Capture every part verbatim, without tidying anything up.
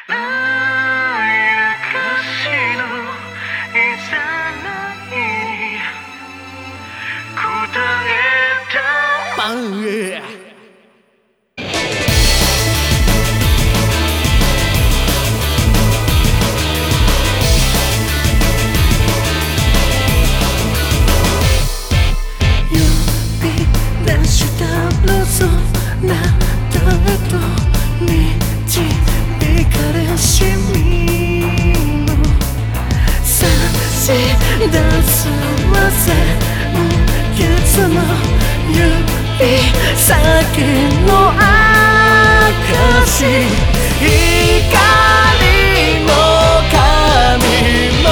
あやかしのいざないに答えたパンへそなたへと導かれし身の差し出すは先月の指先の証光も髪も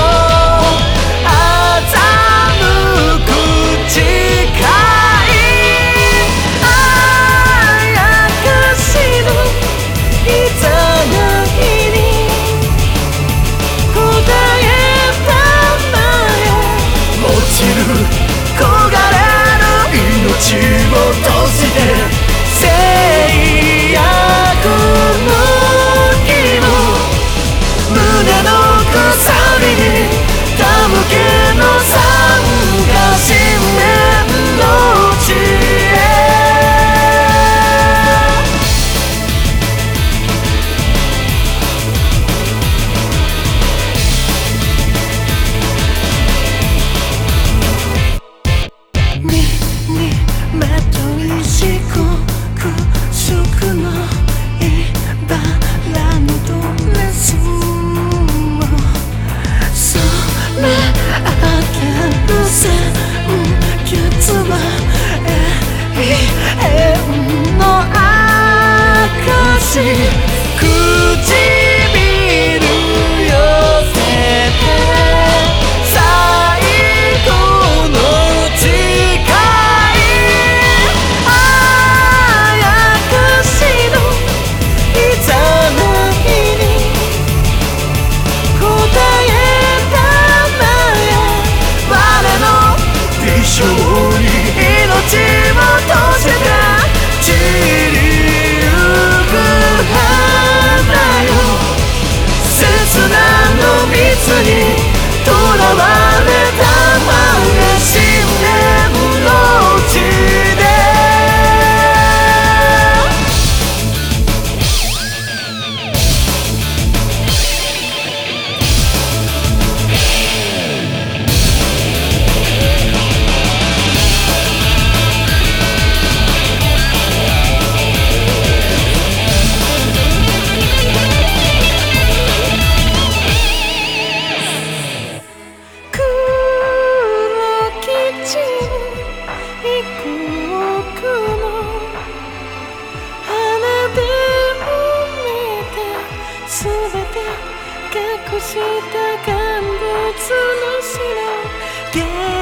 欺く誓焦がれる命を閉じて制約の火を胸の鎖に手向けの参加信念の地へ唇寄せて最後の誓いあやかしのいざないに答えたまえ我の微笑に命を閉じた散り切なの蜜にとらわれたまま信念の地で隠した乾物の白